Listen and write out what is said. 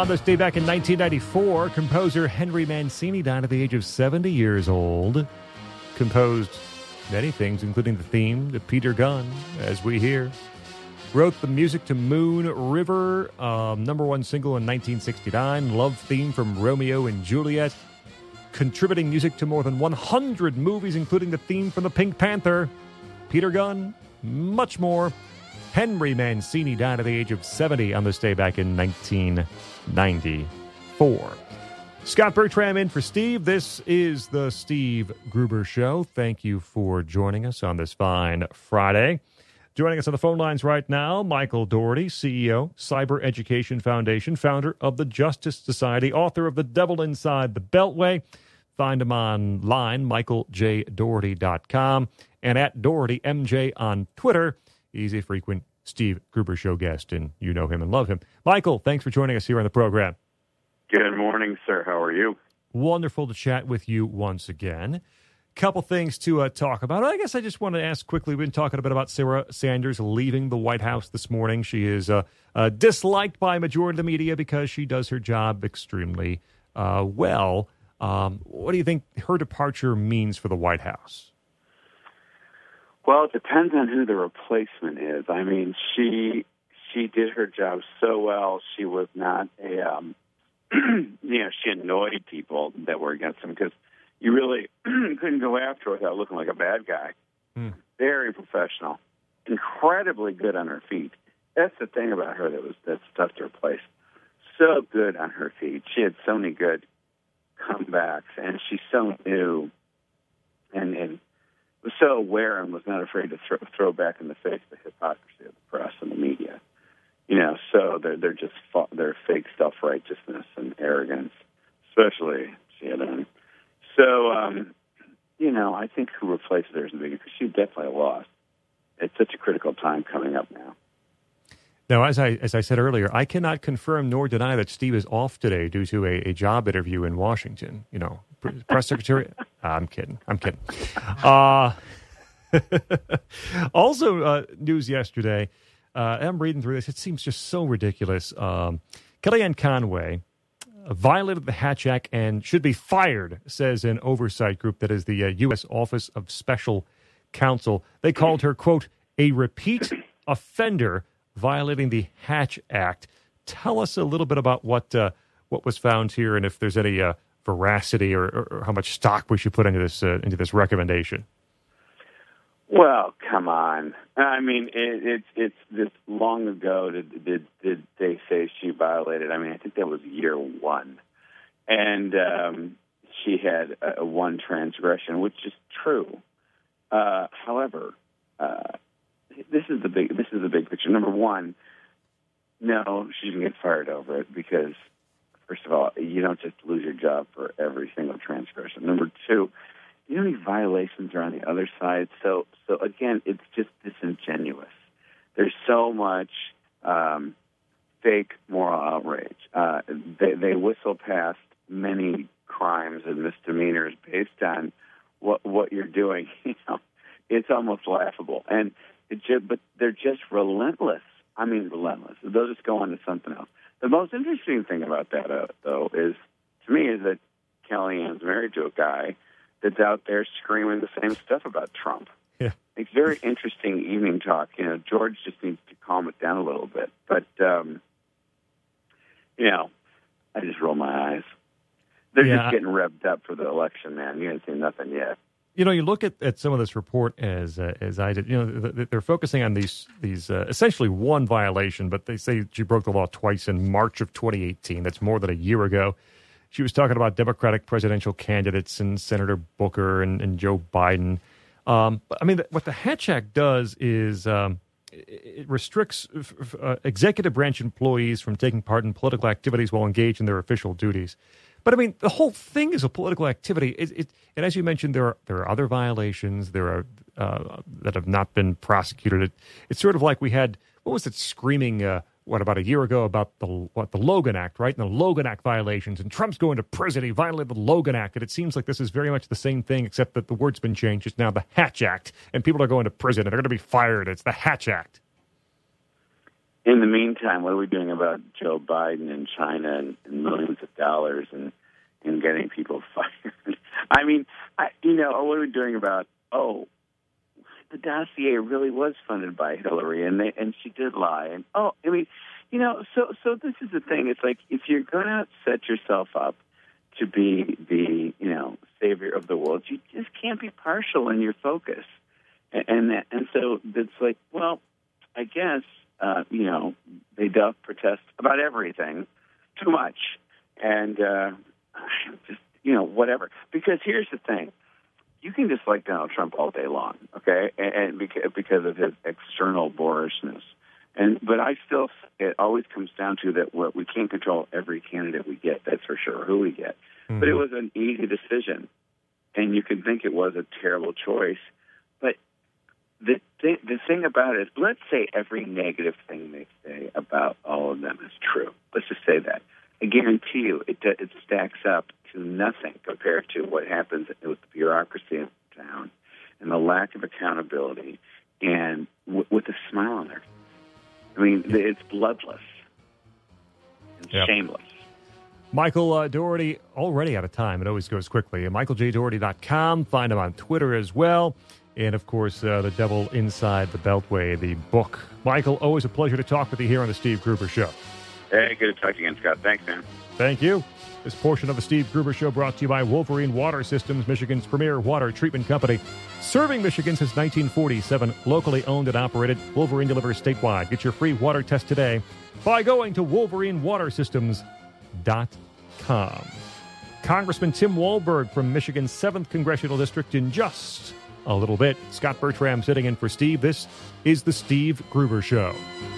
On this day back in 1994, composer Henry Mancini died at the age of 70 years old. Composed many things, including the theme to Peter Gunn, as we hear. Wrote the music to Moon River, number one single in 1969. Love theme from Romeo and Juliet. Contributing music to more than 100 movies, including the theme from the Pink Panther. Peter Gunn, much more. Henry Mancini died at the age of 70 on this day back in 1994. Scott Bertram in for Steve. This is the Steve Gruber Show. Thank you for joining us on this fine Friday. Joining us on the phone lines right now, Michael Dougherty, CEO, Cyber Education Foundation, founder of the Justice Society, author of The Devil Inside the Beltway. Find him online, michaeljdougherty.com, and at DoughertyMJ on Twitter. He's a frequent Steve Gruber Show guest, and you know him and love him. Michael, thanks for joining us here on the program. Good morning, sir. How are you? Wonderful to chat with you once again. Couple things to talk about. I guess I just want to ask quickly, we've been talking a bit about Sarah Sanders leaving the White House this morning. She is disliked by a majority of the media because she does her job extremely well. What do you think her departure means for the White House? Well, it depends on who the replacement is. I mean, she did her job so well. She was not a, she annoyed people that were against him because you really couldn't go after her without looking like a bad guy. Very professional, incredibly good on her feet. That's the thing about her that's tough to replace. So good on her feet. She had so many good comebacks, and she's so new and was so aware and was not afraid to throw back in the face the hypocrisy of the press and the media. So they're fake self-righteousness and arrogance, especially CNN. So, I think who replaces her is the biggest, because she definitely lost. It's such a critical time coming up now. Now, as I said earlier, I cannot confirm nor deny that Steve is off today due to a job interview in Washington. Press secretary. I'm kidding. Also, news yesterday. I'm reading through this. It seems just so ridiculous. Kellyanne Conway violated the Hatch Act and should be fired, says an oversight group that is the U.S. Office of Special Counsel. They called her, quote, a repeat offender violating the Hatch Act. Tell us a little bit about what was found here and if there's any veracity or how much stock we should put into this recommendation. Well, come on. I mean, it's this long ago did they say she violated? I mean, I think that was year one. And she had one transgression, which is true. However, this is the big picture. Number one, no, she didn't get fired over it because, first of all, you don't just lose your job for every single transgression. Number two, you know how many violations are on the other side? So again, it's just disingenuous. There's so much fake moral outrage. They whistle past many crimes and misdemeanors based on what you're doing. It's almost laughable, but they're just relentless. I mean, relentless. They'll just go on to something else. The most interesting thing about that, though, is that Kellyanne's married to a guy that's out there screaming the same stuff about Trump. Yeah. It's very interesting evening talk. George just needs to calm it down a little bit. But, I just roll my eyes. They're just getting revved up for the election, man. You ain't seen nothing yet. You look at some of this report as I did. They're focusing on these essentially one violation, but they say she broke the law twice in March of 2018. That's more than a year ago. She was talking about Democratic presidential candidates and Senator Booker and Joe Biden. But I mean, what the Hatch Act does is it restricts executive branch employees from taking part in political activities while engaged in their official duties. But I mean, the whole thing is a political activity. And as you mentioned, there are other violations. There are that have not been prosecuted. It's sort of like we had, what was it, screaming about a year ago about the Logan Act, right? And the Logan Act violations, and Trump's going to prison. He violated the Logan Act, and it seems like this is very much the same thing, except that the word's been changed. It's now the Hatch Act, and people are going to prison, and they're going to be fired. It's the Hatch Act. in the meantime, what are we doing about Joe Biden and China and millions of dollars and getting people fired? I mean, what are we doing about, the dossier really was funded by Hillary, and she did lie. And, so this is the thing. It's like, if you're going to set yourself up to be the, savior of the world, you just can't be partial in your focus. And so it's like, well, I guess, they doth protest about everything too much. And just, whatever. Because here's the thing. You can just like Donald Trump all day long, okay? And because of his external boorishness. But I still, it always comes down to that we can't control every candidate we get, that's for sure, who we get. Mm-hmm. But it was an easy decision. And you can think it was a terrible choice. But the thing about it is, let's say every negative thing they say about all of them is true. Let's just say that. I guarantee you it stacks up to nothing compared to what happens with the bureaucracy in town and the lack of accountability and with a smile on their face. I mean, it's bloodless and shameless. Michael Dougherty, already out of time. It always goes quickly. MichaelJDougherty.com. Find him on Twitter as well. And, of course, The Devil Inside the Beltway, the book. Michael, always a pleasure to talk with you here on the Steve Gruber Show. Hey, good to talk to you again, Scott. Thanks, man. Thank you. This portion of the Steve Gruber Show brought to you by Wolverine Water Systems, Michigan's premier water treatment company. Serving Michigan since 1947, locally owned and operated, Wolverine delivers statewide. Get your free water test today by going to WolverineWaterSystems.com. Congressman Tim Walberg from Michigan's 7th Congressional District in just a little bit. Scott Bertram sitting in for Steve. This is the Steve Gruber Show.